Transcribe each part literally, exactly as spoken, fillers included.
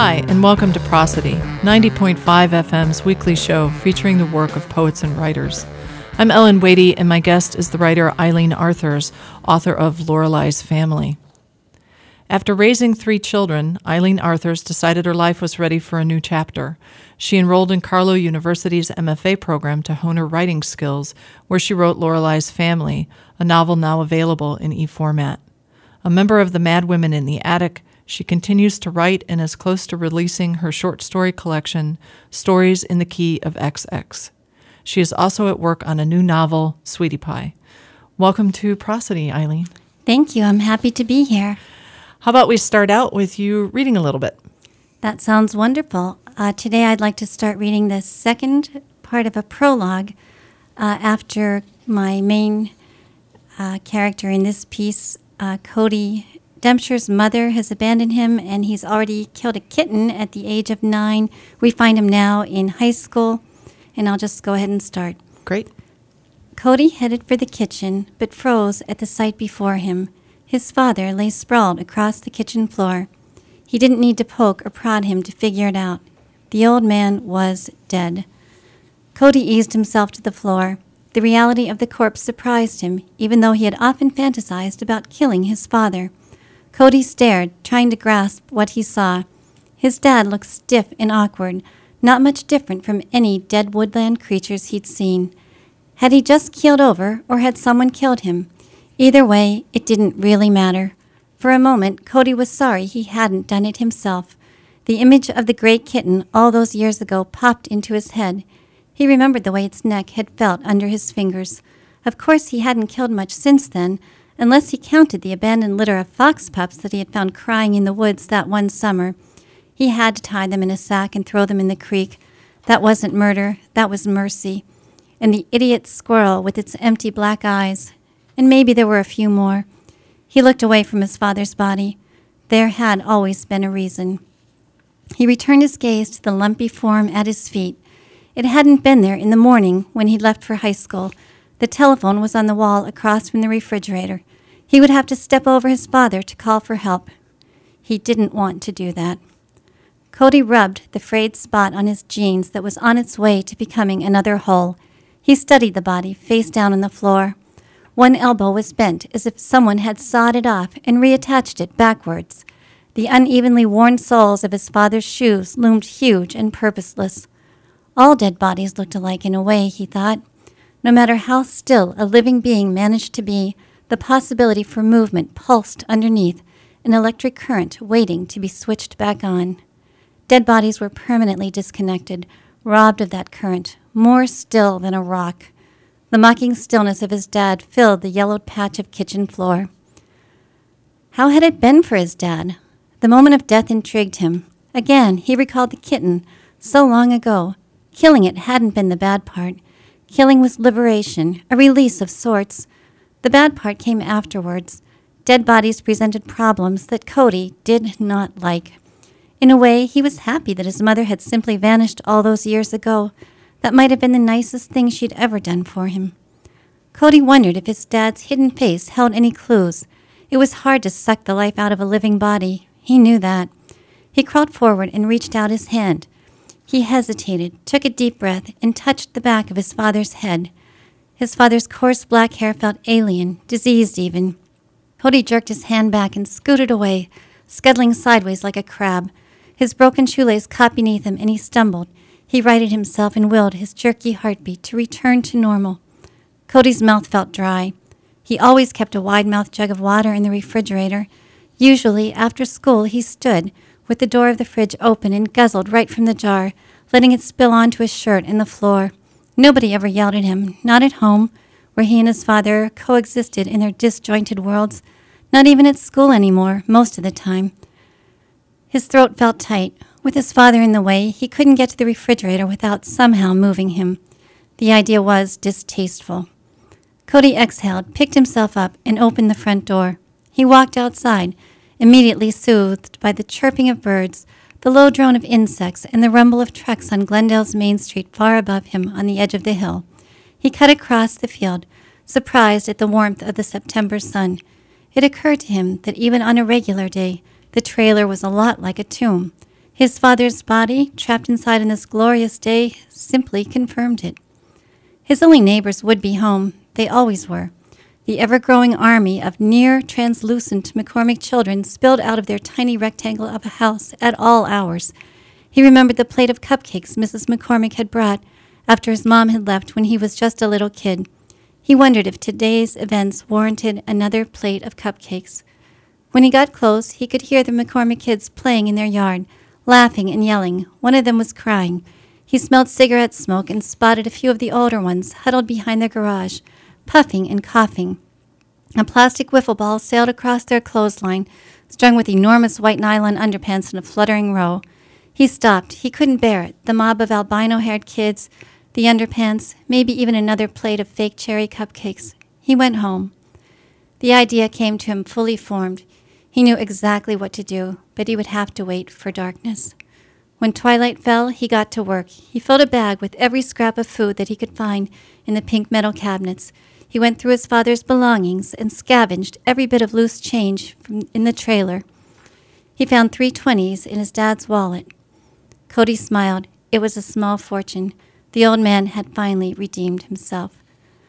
Hi, and welcome to Prosody, ninety point five F M's weekly show featuring the work of poets and writers. I'm Ellen Wadey, and my guest is the writer Eileen Arthurs, author of Lorelei's Family. After raising three children, Eileen Arthurs decided her life was ready for a new chapter. She enrolled in Carlow University's M F A program to hone her writing skills, where she wrote Lorelei's Family, a novel now available in e-format. A member of the Mad Women in the Attic, she continues to write and is close to releasing her short story collection, Stories in the Key of X X. She is also at work on a new novel, Sweetie Pie. Welcome to Prosody, Eileen. Thank you. I'm happy to be here. How about we start out with you reading a little bit? That sounds wonderful. Uh, today I'd like to start reading the second part of a prologue uh, after my main uh, character in this piece, uh, Cody Dempster's mother has abandoned him, and he's already killed a kitten at the age of nine. We find him now in high school, and I'll just go ahead and start. Great. Cody headed for the kitchen, but froze at the sight before him. His father lay sprawled across the kitchen floor. He didn't need to poke or prod him to figure it out. The old man was dead. Cody eased himself to the floor. The reality of the corpse surprised him, even though he had often fantasized about killing his father. Cody stared, trying to grasp what he saw. His dad looked stiff and awkward, not much different from any dead woodland creatures he'd seen. Had he just keeled over, or had someone killed him? Either way, it didn't really matter. For a moment, Cody was sorry he hadn't done it himself. The image of the gray kitten all those years ago popped into his head. He remembered the way its neck had felt under his fingers. Of course, he hadn't killed much since then, unless he counted the abandoned litter of fox pups that he had found crying in the woods that one summer. He had to tie them in a sack and throw them in the creek. That wasn't murder, that was mercy. And the idiot squirrel with its empty black eyes. And maybe there were a few more. He looked away from his father's body. There had always been a reason. He returned his gaze to the lumpy form at his feet. It hadn't been there in the morning when he'd left for high school. The telephone was on the wall across from the refrigerator. He would have to step over his father to call for help. He didn't want to do that. Cody rubbed the frayed spot on his jeans that was on its way to becoming another hole. He studied the body, face down on the floor. One elbow was bent as if someone had sawed it off and reattached it backwards. The unevenly worn soles of his father's shoes loomed huge and purposeless. All dead bodies looked alike in a way, he thought. No matter how still a living being managed to be, the possibility for movement pulsed underneath, an electric current waiting to be switched back on. Dead bodies were permanently disconnected, robbed of that current, more still than a rock. The mocking stillness of his dad filled the yellowed patch of kitchen floor. How had it been for his dad? The moment of death intrigued him. Again, he recalled the kitten, so long ago. Killing it hadn't been the bad part. Killing was liberation, a release of sorts. The bad part came afterwards. Dead bodies presented problems that Cody did not like. In a way, he was happy that his mother had simply vanished all those years ago. That might have been the nicest thing she'd ever done for him. Cody wondered if his dad's hidden face held any clues. It was hard to suck the life out of a living body. He knew that. He crawled forward and reached out his hand. He hesitated, took a deep breath, and touched the back of his father's head. His father's coarse black hair felt alien, diseased even. Cody jerked his hand back and scooted away, scuttling sideways like a crab. His broken shoelace caught beneath him, and he stumbled. He righted himself and willed his jerky heartbeat to return to normal. Cody's mouth felt dry. He always kept a wide-mouthed jug of water in the refrigerator. Usually, after school, he stood, with the door of the fridge open, and guzzled right from the jar, letting it spill onto his shirt and the floor. Nobody ever yelled at him, not at home, where he and his father coexisted in their disjointed worlds, not even at school anymore, most of the time. His throat felt tight. With his father in the way, he couldn't get to the refrigerator without somehow moving him. The idea was distasteful. Cody exhaled, picked himself up, and opened the front door. He walked outside, immediately soothed by the chirping of birds, the low drone of insects, and the rumble of trucks on Glendale's Main Street far above him on the edge of the hill. He cut across the field, surprised at the warmth of the September sun. It occurred to him that even on a regular day, the trailer was a lot like a tomb. His father's body, trapped inside on this glorious day, simply confirmed it. His only neighbors would be home. They always were. The ever-growing army of near-translucent McCormick children spilled out of their tiny rectangle of a house at all hours. He remembered the plate of cupcakes Missus McCormick had brought after his mom had left when he was just a little kid. He wondered if today's events warranted another plate of cupcakes. When he got close, he could hear the McCormick kids playing in their yard, laughing and yelling. One of them was crying. He smelled cigarette smoke and spotted a few of the older ones huddled behind their garage, puffing and coughing. A plastic wiffle ball sailed across their clothesline, strung with enormous white nylon underpants in a fluttering row. He stopped. He couldn't bear it. The mob of albino-haired kids, the underpants, maybe even another plate of fake cherry cupcakes. He went home. The idea came to him fully formed. He knew exactly what to do, but he would have to wait for darkness. When twilight fell, he got to work. He filled a bag with every scrap of food that he could find in the pink metal cabinets. He went through his father's belongings and scavenged every bit of loose change from in the trailer. He found three twenties in his dad's wallet. Cody smiled. It was a small fortune. The old man had finally redeemed himself.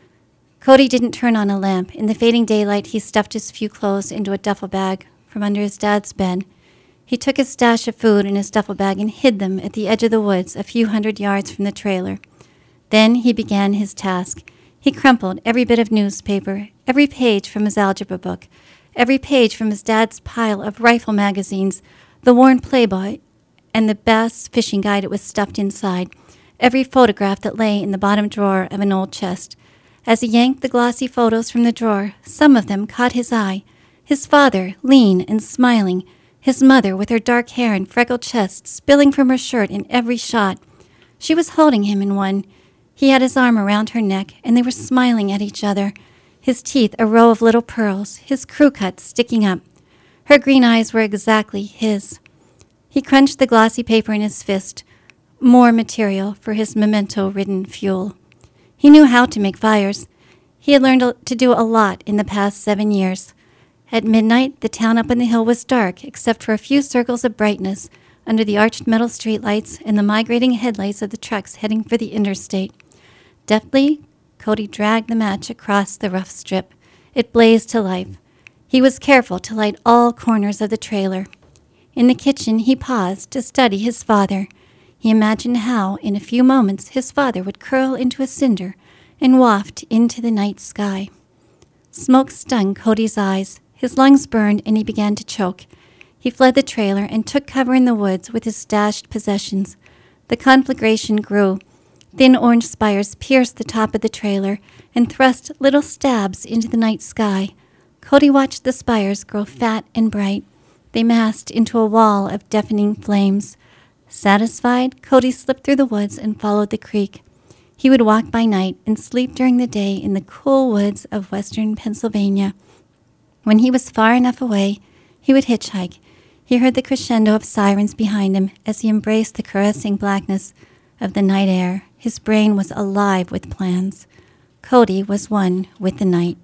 Cody didn't turn on a lamp. In the fading daylight, he stuffed his few clothes into a duffel bag from under his dad's bed. He took his stash of food in his duffel bag and hid them at the edge of the woods a few hundred yards from the trailer. Then he began his task. He crumpled every bit of newspaper, every page from his algebra book, every page from his dad's pile of rifle magazines, the worn Playboy, and the Bass fishing guide it was stuffed inside, every photograph that lay in the bottom drawer of an old chest. As he yanked the glossy photos from the drawer, some of them caught his eye. His father, lean and smiling, his mother with her dark hair and freckled chest spilling from her shirt in every shot. She was holding him in one. He had his arm around her neck, and they were smiling at each other, his teeth a row of little pearls, his crew cut sticking up. Her green eyes were exactly his. He crunched the glossy paper in his fist, more material for his memento-ridden fuel. He knew how to make fires. He had learned to do a lot in the past seven years. At midnight, the town up on the hill was dark, except for a few circles of brightness under the arched metal streetlights and the migrating headlights of the trucks heading for the interstate. Deftly, Cody dragged the match across the rough strip. It blazed to life. He was careful to light all corners of the trailer. In the kitchen, he paused to study his father. He imagined how, in a few moments, his father would curl into a cinder and waft into the night sky. Smoke stung Cody's eyes. His lungs burned, and he began to choke. He fled the trailer and took cover in the woods with his stashed possessions. The conflagration grew. Thin orange spires pierced the top of the trailer and thrust little stabs into the night sky. Cody watched the spires grow fat and bright. They massed into a wall of deafening flames. Satisfied, Cody slipped through the woods and followed the creek. He would walk by night and sleep during the day in the cool woods of western Pennsylvania. When he was far enough away, he would hitchhike. He heard the crescendo of sirens behind him as he embraced the caressing blackness of the night air. His brain was alive with plans. Cody was one with the night.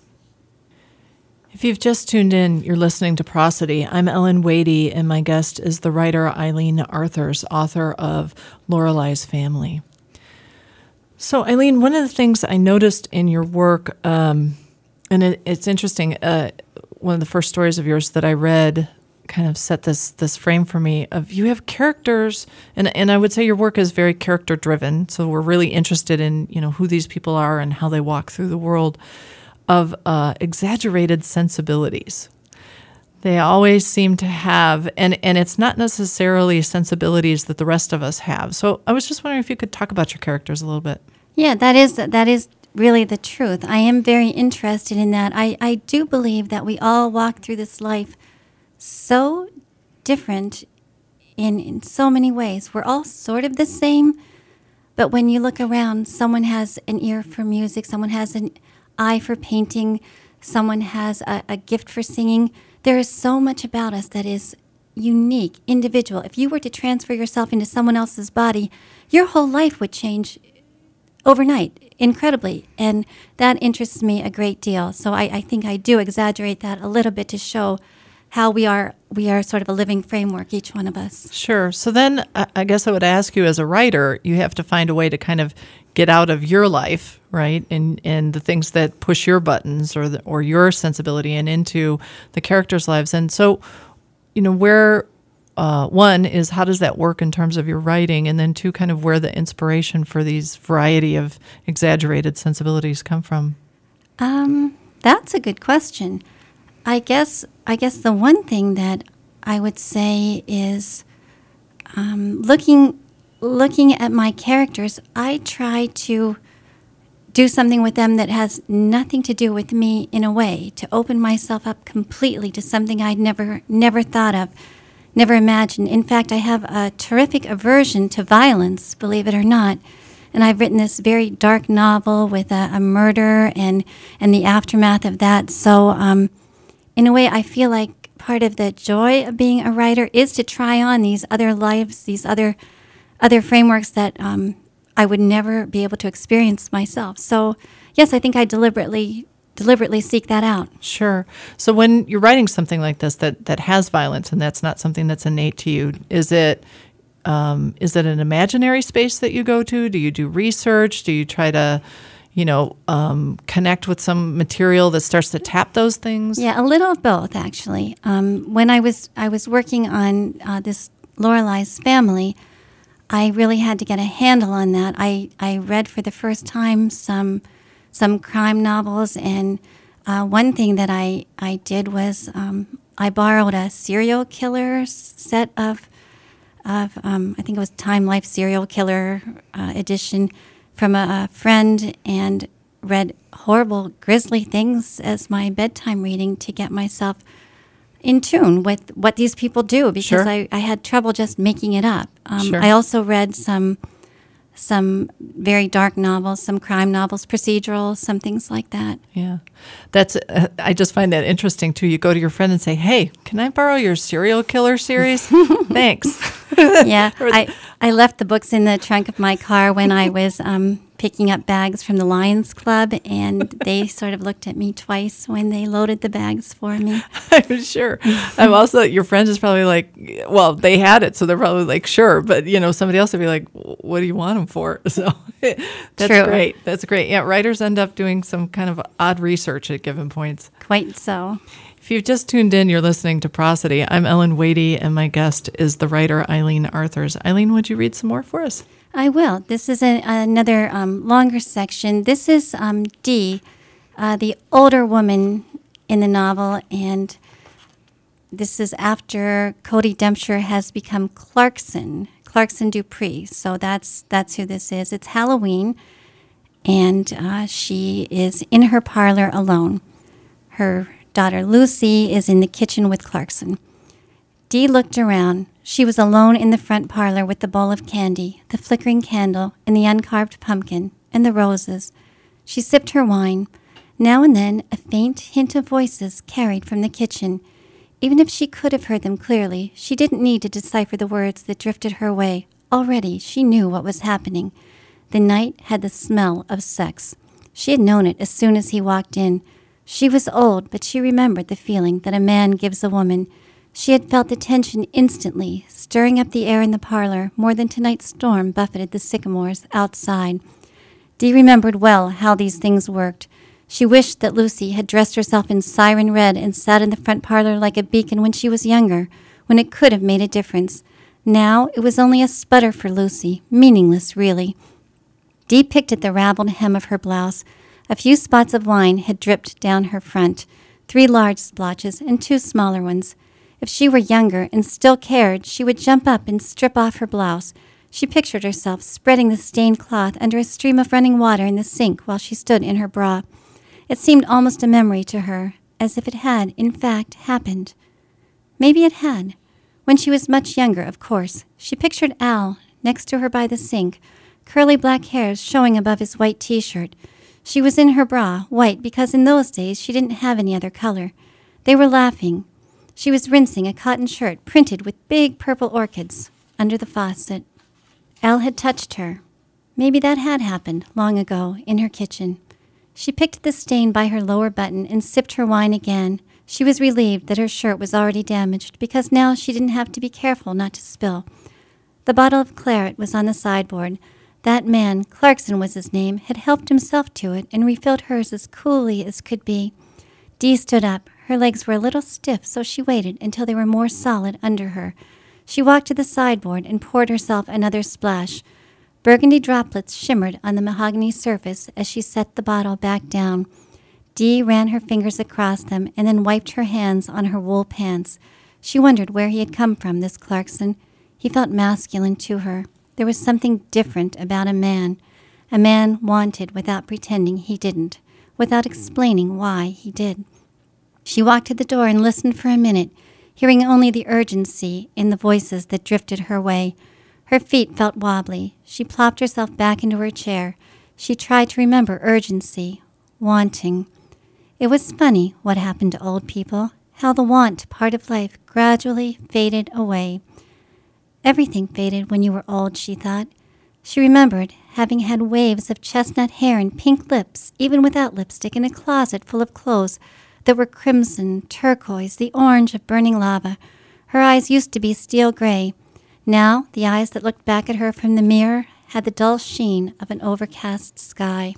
If you've just tuned in, you're listening to Prosody. I'm Ellen Wadey, and my guest is the writer Eileen Arthurs, author of Lorelei's Family. So, Eileen, one of the things I noticed in your work, um, and it, it's interesting, uh, one of the first stories of yours that I read kind of set this this frame for me of you have characters, and and I would say your work is very character driven. So we're really interested in, you know, who these people are and how they walk through the world, of uh, exaggerated sensibilities. They always seem to have, and, and it's not necessarily sensibilities that the rest of us have. So I was just wondering if you could talk about your characters a little bit. Yeah, that is that is really the truth. I am very interested in that. I, I do believe that we all walk through this life so different in, in so many ways. We're all sort of the same, but when you look around, someone has an ear for music, someone has an eye for painting, someone has a, a gift for singing. There is so much about us that is unique, individual. If you were to transfer yourself into someone else's body, your whole life would change overnight, incredibly. And that interests me a great deal. So I, I think I do exaggerate that a little bit to show how we are we are sort of a living framework, each one of us. Sure. So then I I guess I would ask you, as a writer, you have to find a way to kind of get out of your life, right, and and the things that push your buttons or the, or your sensibility and into the characters' lives. And so, you know, where uh, one is, how does that work in terms of your writing, and then two, kind of where the inspiration for these variety of exaggerated sensibilities come from? Um, that's a good question. I guess I guess the one thing that I would say is um, looking looking at my characters, I try to do something with them that has nothing to do with me in a way, to open myself up completely to something I'd never never thought of, never imagined. In fact, I have a terrific aversion to violence, believe it or not. And I've written this very dark novel with a, a murder and, and the aftermath of that. So um, in a way, I feel like part of the joy of being a writer is to try on these other lives, these other other frameworks that um, I would never be able to experience myself. So yes, I think I deliberately deliberately seek that out. Sure. So when you're writing something like this that, that has violence, and that's not something that's innate to you, is it um, is it an imaginary space that you go to? Do you do research? Do you try to, you know, um, connect with some material that starts to tap those things? Yeah, a little of both, actually. Um, when I was I was working on uh, this Lorelei's Family, I really had to get a handle on that. I, I read for the first time some some crime novels, and uh, one thing that I, I did was um, I borrowed a serial killer set of, of um, I think it was Time Life Serial Killer uh, edition from a, a friend, and read horrible, grisly things as my bedtime reading to get myself in tune with what these people do, because Sure. I, I had trouble just making it up. Um, Sure. I also read some some very dark novels, some crime novels, procedurals, some things like that. Yeah. That's, uh, I just find that interesting too. You go to your friend and say, hey, can I borrow your serial killer series? Thanks. Yeah, I, I left the books in the trunk of my car when I was um, picking up bags from the Lions Club, and they sort of looked at me twice when they loaded the bags for me. I'm sure. I'm also, your friends is probably like, well, they had it, so they're probably like, sure. But, you know, somebody else would be like, what do you want them for? So that's True. great. That's great. Yeah, writers end up doing some kind of odd research at given points. Quite so. If you've just tuned in, you're listening to Prosody. I'm Ellen Wadey, and my guest is the writer Eileen Arthurs. Eileen, would you read some more for us? I will. This is a, another um, longer section. This is um, Dee, uh, the older woman in the novel, and this is after Cody Dempster has become Clarkson, Clarkson Dupree. So that's that's who this is. It's Halloween, and uh, she is in her parlor alone. Her daughter Lucy is in the kitchen with Clarkson. Dee looked around. She was alone in the front parlor with the bowl of candy, the flickering candle, and the uncarved pumpkin, and the roses. She sipped her wine. Now and then, a faint hint of voices carried from the kitchen. Even if she could have heard them clearly, she didn't need to decipher the words that drifted her way. Already, she knew what was happening. The night had the smell of sex. She had known it as soon as he walked in. She was old, but she remembered the feeling that a man gives a woman. She had felt the tension instantly, stirring up the air in the parlor more than tonight's storm buffeted the sycamores outside. Dee remembered well how these things worked. She wished that Lucy had dressed herself in siren red and sat in the front parlor like a beacon when she was younger, when it could have made a difference. Now it was only a sputter for Lucy, meaningless, really. Dee picked at the raveled hem of her blouse. A few spots of wine had dripped down her front, three large splotches and two smaller ones. If she were younger and still cared, she would jump up and strip off her blouse. She pictured herself spreading the stained cloth under a stream of running water in the sink while she stood in her bra. It seemed almost a memory to her, as if it had, in fact, happened. Maybe it had. When she was much younger, of course. She pictured Al, next to her by the sink, curly black hairs showing above his white T-shirt. She was in her bra, white because in those days she didn't have any other color. They were laughing. She was rinsing a cotton shirt printed with big purple orchids under the faucet. Al had touched her. Maybe that had happened long ago in her kitchen. She picked the stain by her lower button and sipped her wine again, She was relieved that her shirt was already damaged, because now she didn't have to be careful not to spill. The bottle of claret was on the sideboard. That man, Clarkson was his name, had helped himself to it and refilled hers as coolly as could be. Dee stood up. Her legs were a little stiff, so she waited until they were more solid under her. She walked to the sideboard and poured herself another splash. Burgundy droplets shimmered on the mahogany surface as she set the bottle back down. Dee ran her fingers across them and then wiped her hands on her wool pants. She wondered where he had come from, this Clarkson. He felt masculine to her. There was something different about a man. A man wanted without pretending he didn't, without explaining why he did. She walked to the door and listened for a minute, hearing only the urgency in the voices that drifted her way. Her feet felt wobbly. She plopped herself back into her chair. She tried to remember urgency, wanting. It was funny what happened to old people, how the want part of life gradually faded away. Everything faded when you were old, she thought. She remembered having had waves of chestnut hair and pink lips, even without lipstick, in a closet full of clothes that were crimson, turquoise, the orange of burning lava. Her eyes used to be steel gray. Now, the eyes that looked back at her from the mirror had the dull sheen of an overcast sky.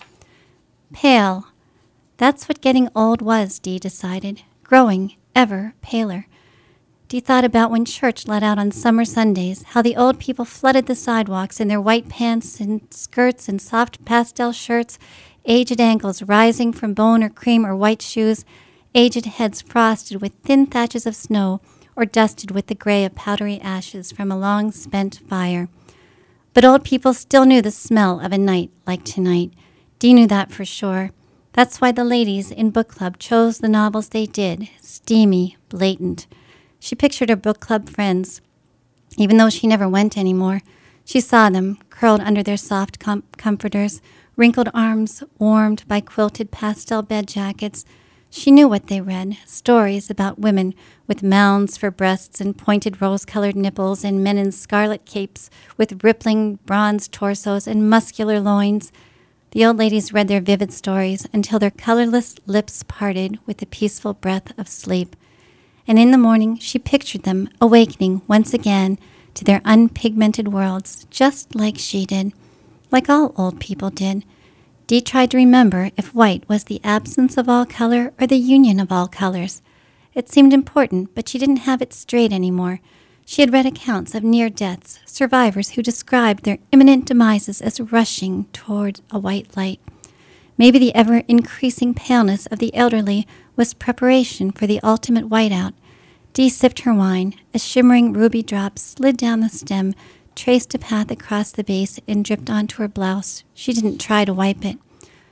Pale. That's what getting old was, Dee decided, growing ever paler. Dee thought about when church let out on summer Sundays, how the old people flooded the sidewalks in their white pants and skirts and soft pastel shirts, aged ankles rising from bone or cream or white shoes, aged heads frosted with thin thatches of snow or dusted with the gray of powdery ashes from a long spent fire. But old people still knew the smell of a night like tonight. Dee knew that for sure. That's why the ladies in book club chose the novels they did, steamy, blatant. She pictured her book club friends. Even though she never went anymore, she saw them, curled under their soft com- comforters, wrinkled arms warmed by quilted pastel bed jackets. She knew what they read, stories about women with mounds for breasts and pointed rose-colored nipples, and men in scarlet capes with rippling bronze torsos and muscular loins. The old ladies read their vivid stories until their colorless lips parted with the peaceful breath of sleep. And in the morning she pictured them awakening once again to their unpigmented worlds, just like she did, like all old people did. Dee tried to remember if white was the absence of all color or the union of all colors. It seemed important, but she didn't have it straight anymore. She had read accounts of near deaths, survivors who described their imminent demises as rushing toward a white light. Maybe the ever-increasing paleness of the elderly was preparation for the ultimate whiteout. Dee sipped her wine. A shimmering ruby drop slid down the stem, traced a path across the base, and dripped onto her blouse. She didn't try to wipe it.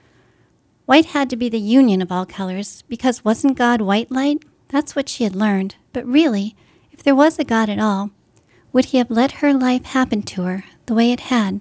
White had to be the union of all colors, because wasn't God white light? That's what she had learned. But really, if there was a God at all, would he have let her life happen to her the way it had?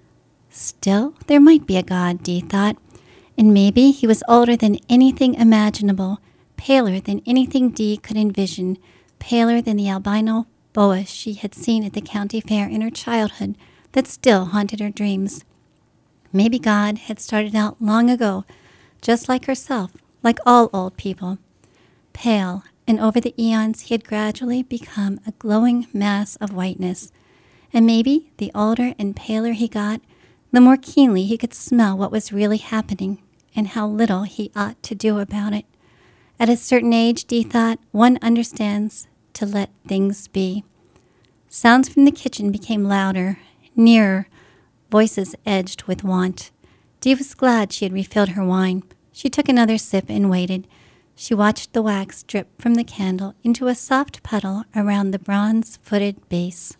Still, there might be a God, Dee thought, and maybe he was older than anything imaginable, paler than anything Dee could envision, paler than the albino boa she had seen at the county fair in her childhood that still haunted her dreams. Maybe God had started out long ago, just like herself, like all old people. Pale, and over the eons he had gradually become a glowing mass of whiteness. And maybe the older and paler he got, the more keenly he could smell what was really happening and how little he ought to do about it. At a certain age, Dee thought, one understands to let things be. Sounds from the kitchen became louder, nearer, voices edged with want. Dee was glad she had refilled her wine. She took another sip and waited. She watched the wax drip from the candle into a soft puddle around the bronze-footed base.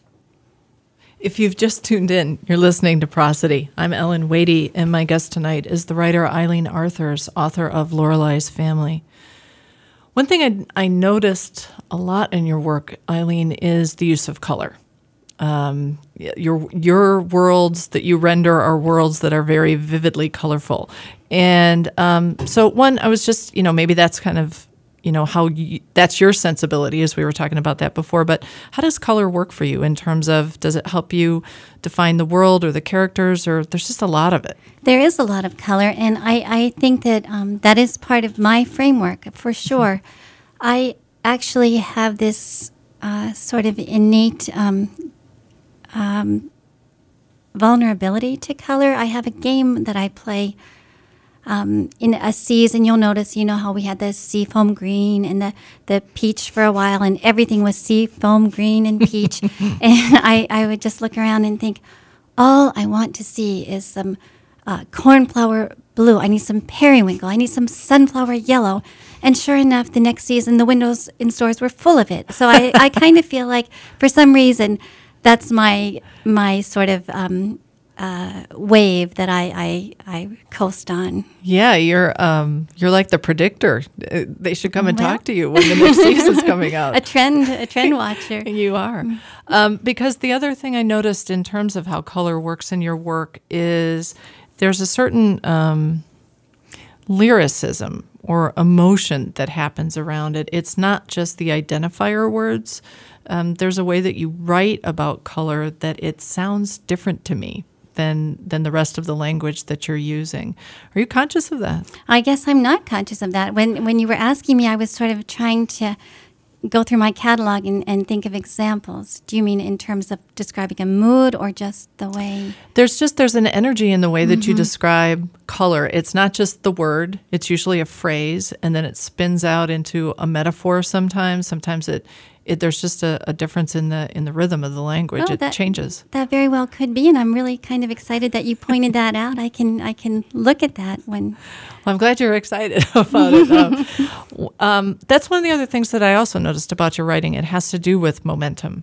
If you've just tuned in, you're listening to Prosody. I'm Ellen Wadey, and my guest tonight is the writer Eileen Arthurs, author of Lorelei's Family. One thing I, I noticed a lot in your work, Eileen, is the use of color. Um, your your worlds that you render are worlds that are very vividly colorful. And um, so one, I was just, you know, maybe that's kind of you know, how you, that's your sensibility, as we were talking about that before. But how does color work for you in terms of, does it help you define the world or the characters, or there's just a lot of it? There is a lot of color, and I, I think that um, that is part of my framework for sure. I actually have this uh, sort of innate um, um, vulnerability to color. I have a game that I play Um, in a season. You'll notice, you know how we had the seafoam green and the, the peach for a while, and everything was seafoam green and peach. And I, I would just look around and think, all I want to see is some uh, cornflower blue. I need some periwinkle. I need some sunflower yellow. And sure enough, the next season, the windows in stores were full of it. So I, I kind of feel like, for some reason, that's my my sort of um, Uh, wave that I, I I coast on. Yeah, you're um, you're like the predictor. Uh, they should come and well. talk to you when the next season's coming out. A trend, a trend watcher. You are, um, because the other thing I noticed in terms of how color works in your work is there's a certain um, lyricism or emotion that happens around it. It's not just the identifier words. Um, there's a way that you write about color that it sounds different to me than than the rest of the language that you're using. Are you conscious of that? I guess I'm not conscious of that. When when you were asking me, I was sort of trying to go through my catalog and, and think of examples. Do you mean in terms of describing a mood or just the way? There's just, there's an energy in the way that mm-hmm. you describe color. It's not just the word. It's usually a phrase, and then it spins out into a metaphor sometimes. Sometimes it It, there's just a, a difference in the in the rhythm of the language. Oh, it that, changes. That very well could be, and I'm really kind of excited that you pointed that out. I can I can look at that when. Well, I'm glad you're excited about it. Um, um, that's one of the other things that I also noticed about your writing. It has to do with momentum.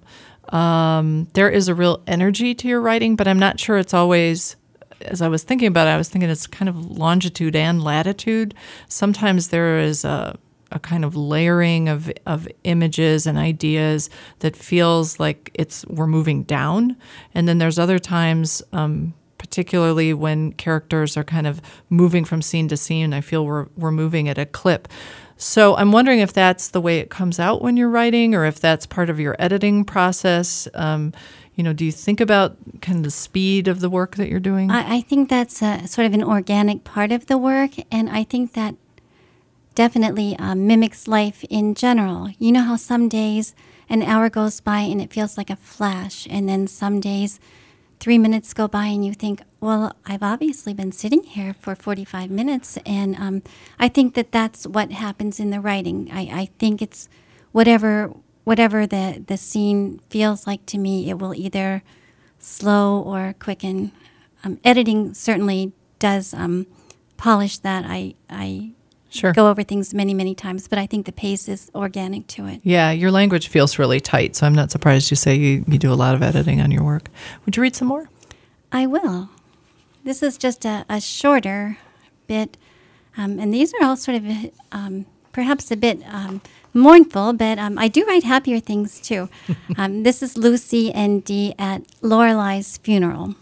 Um, there is a real energy to your writing, but I'm not sure it's always. As I was thinking about it, I was thinking it's kind of longitude and latitude. Sometimes there is a. a kind of layering of, of images and ideas that feels like it's we're moving down. And then there's other times, um, particularly when characters are kind of moving from scene to scene, I feel we're we're moving at a clip. So I'm wondering if that's the way it comes out when you're writing, or if that's part of your editing process. Um, you know, do you think about kind of the speed of the work that you're doing? I, I think that's a, sort of an organic part of the work, and I think that definitely uh, mimics life in general. You know how some days an hour goes by and it feels like a flash, and then some days three minutes go by and you think, well, I've obviously been sitting here for forty-five minutes, and um, I think that that's what happens in the writing. I, I think it's whatever whatever the, the scene feels like to me, it will either slow or quicken. Um, editing certainly does um, polish that. I I Sure. go over things many, many times, but I think the pace is organic to it. Yeah, your language feels really tight, so I'm not surprised you say you, you do a lot of editing on your work. Would you read some more? I will. This is just a, a shorter bit, um, and these are all sort of um, perhaps a bit um, mournful, but um, I do write happier things too. um, this is Lucy and Dee at Lorelei's funeral.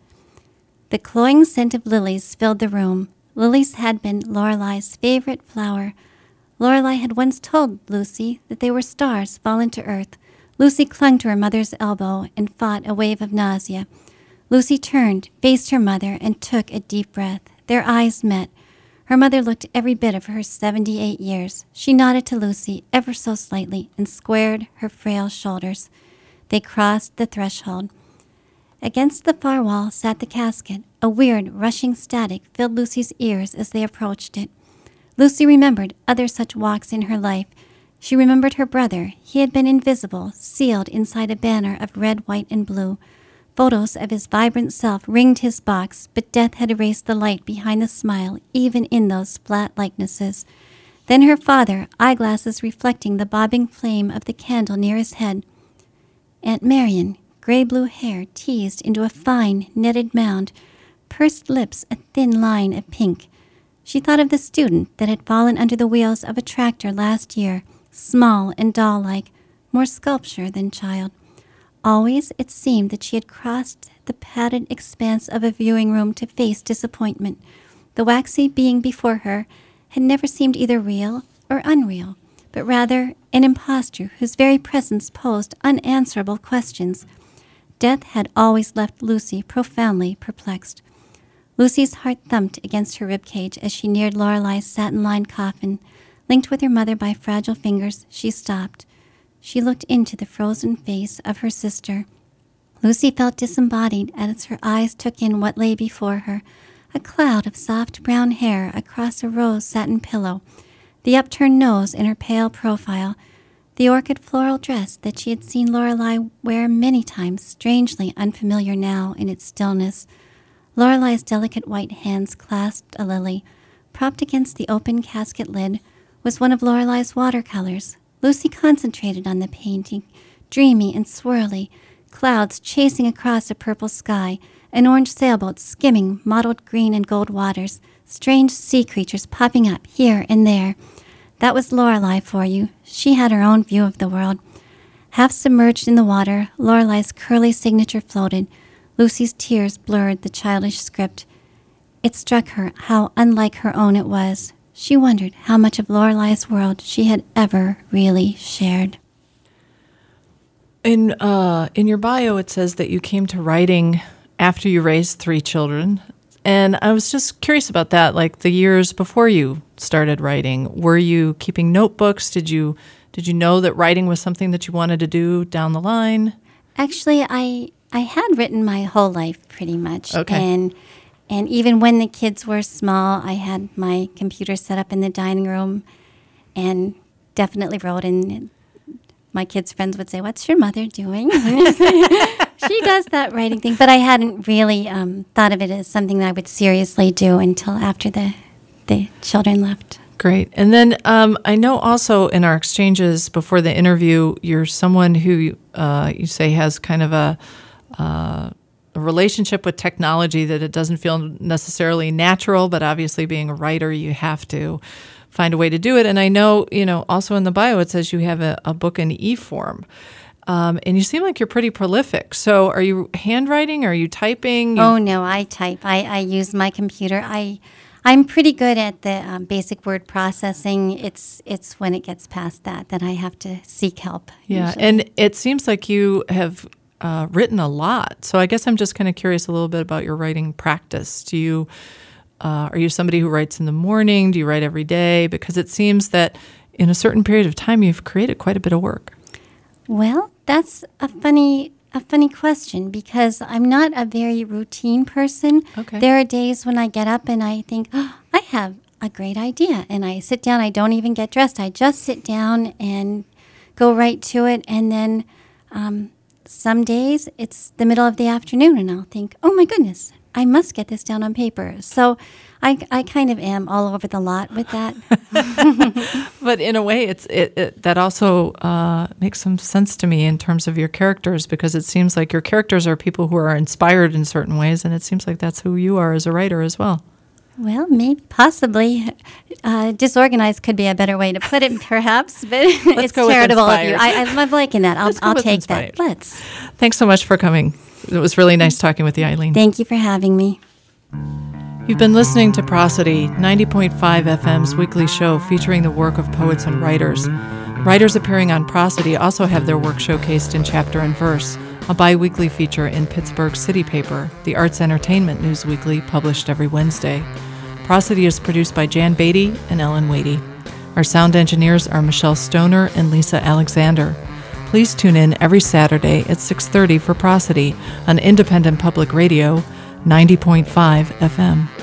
The cloying scent of lilies filled the room. Lilies had been Lorelei's favorite flower. Lorelei had once told Lucy that they were stars fallen to earth. Lucy clung to her mother's elbow and fought a wave of nausea. Lucy turned, faced her mother, and took a deep breath. Their eyes met. Her mother looked every bit of her seventy-eight years. She nodded to Lucy ever so slightly and squared her frail shoulders. They crossed the threshold. Against the far wall sat the casket. A weird, rushing static filled Lucy's ears as they approached it. Lucy remembered other such walks in her life. She remembered her brother. He had been invisible, sealed inside a banner of red, white, and blue. Photos of his vibrant self ringed his box, but death had erased the light behind the smile, even in those flat likenesses. Then her father, eyeglasses reflecting the bobbing flame of the candle near his head. Aunt Marion, gray-blue hair teased into a fine, netted mound, pursed lips a thin line of pink. She thought of the student that had fallen under the wheels of a tractor last year, small and doll-like, more sculpture than child. Always it seemed that she had crossed the padded expanse of a viewing room to face disappointment. The waxy being before her had never seemed either real or unreal. but rather an impostor whose very presence posed unanswerable questions. Death had always left Lucy profoundly perplexed. Lucy's heart thumped against her ribcage as she neared Lorelei's satin-lined coffin. Linked with her mother by fragile fingers, she stopped. She looked into the frozen face of her sister. Lucy felt disembodied as her eyes took in what lay before her, a cloud of soft brown hair across a rose satin pillow, the upturned nose in her pale profile, the orchid floral dress that she had seen Lorelei wear many times, strangely unfamiliar now in its stillness. Lorelei's delicate white hands clasped a lily. Propped against the open casket lid was one of Lorelei's watercolors. Lucy concentrated on the painting, dreamy and swirly, clouds chasing across a purple sky, an orange sailboat skimming mottled green and gold waters, strange sea creatures popping up here and there. That was Lorelei for you. She had her own view of the world. Half submerged in the water, Lorelei's curly signature floated. Lucy's tears blurred the childish script. It struck her how unlike her own it was. She wondered how much of Lorelei's world she had ever really shared. In uh, in your bio, it says that you came to writing after you raised three children. And I was just curious about that, like the years before you started writing. Were you keeping notebooks? Did you did you know that writing was something that you wanted to do down the line? Actually, I I had written my whole life pretty much. Okay. And and even when the kids were small, I had my computer set up in the dining room and definitely wrote. And my kids' friends would say, "What's your mother doing?" She does that writing thing. But I hadn't really um, thought of it as something that I would seriously do until after the, the children left. Great. And then um, I know also in our exchanges before the interview, you're someone who uh, you say has kind of a, uh, a relationship with technology that it doesn't feel necessarily natural, but obviously being a writer, you have to find a way to do it. And I know, you know, also in the bio, it says you have a, a book in e-form. Um, and you seem like you're pretty prolific. So are you handwriting? Are you typing? You... Oh, no, I type. I, I use my computer. I, I'm pretty good at the um, basic word processing. It's it's when it gets past that that I have to seek help. Yeah, usually. and it seems like you have uh, written a lot. So I guess I'm just kind of curious a little bit about your writing practice. Do you uh, are you somebody who writes in the morning? Do you write every day? Because it seems that in a certain period of time, you've created quite a bit of work. Well, that's a funny a funny question because I'm not a very routine person. Okay. There are days when I get up and I think, oh, I have a great idea. And I sit down. I don't even get dressed. I just sit down and go right to it. And then um, some days it's the middle of the afternoon and I'll think, oh, my goodness, I must get this down on paper. So I, I kind of am all over the lot with that. But in a way, it's it, it that also uh, makes some sense to me in terms of your characters, because it seems like your characters are people who are inspired in certain ways, and it seems like that's who you are as a writer as well. Well, maybe, possibly. Uh, disorganized could be a better way to put it, perhaps, but it's charitable of you. I, I'm liking that. I'll, I'll take inspired. that. Let's. Thanks so much for coming. It was really nice talking with you, Eileen. Thank you for having me. You've been listening to Prosody, ninety point five F M's weekly show featuring the work of poets and writers. Writers appearing on Prosody also have their work showcased in Chapter and Verse, a bi-weekly feature in Pittsburgh City Paper, the arts entertainment news weekly published every Wednesday. Prosody is produced by Jan Beatty and Ellen Wadey. Our sound engineers are Michelle Stoner and Lisa Alexander. Please tune in every Saturday at six thirty for Prosody on Independent Public Radio, ninety point five F M.